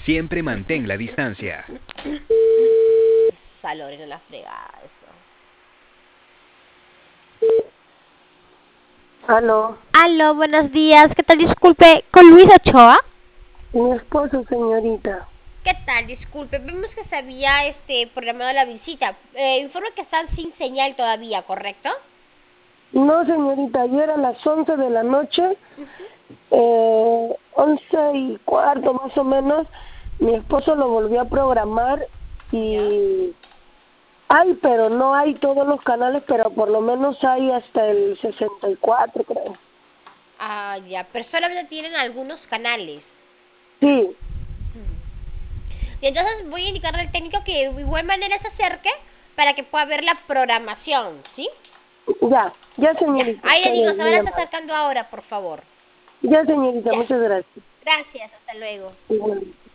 Siempre mantén la distancia. Salor en la fregada, eso. Aló, Aló, buenos días. ¿Qué tal? Disculpe, ¿con Luis Ochoa? mi esposo, señorita. ¿Qué tal? Disculpe, vemos que se había programado la visita. Informe que están sin señal todavía, ¿correcto? No, señorita, ayer a las 11 de la noche, 11:15 más o menos, mi esposo lo volvió a programar y hay, pero no hay todos los canales, pero por lo menos hay hasta el 64, creo. Ah, ya, pero solamente tienen algunos canales. Sí, Y entonces voy a indicarle al técnico que de igual manera se acerque para que pueda ver la programación, ¿sí? ya, Ya, señorita, ahí le está digo, bien, se muy van a estar amable. acercando ahora, por favor. Ya, señorita, Ya, muchas gracias. gracias, hasta luego. Igualmente.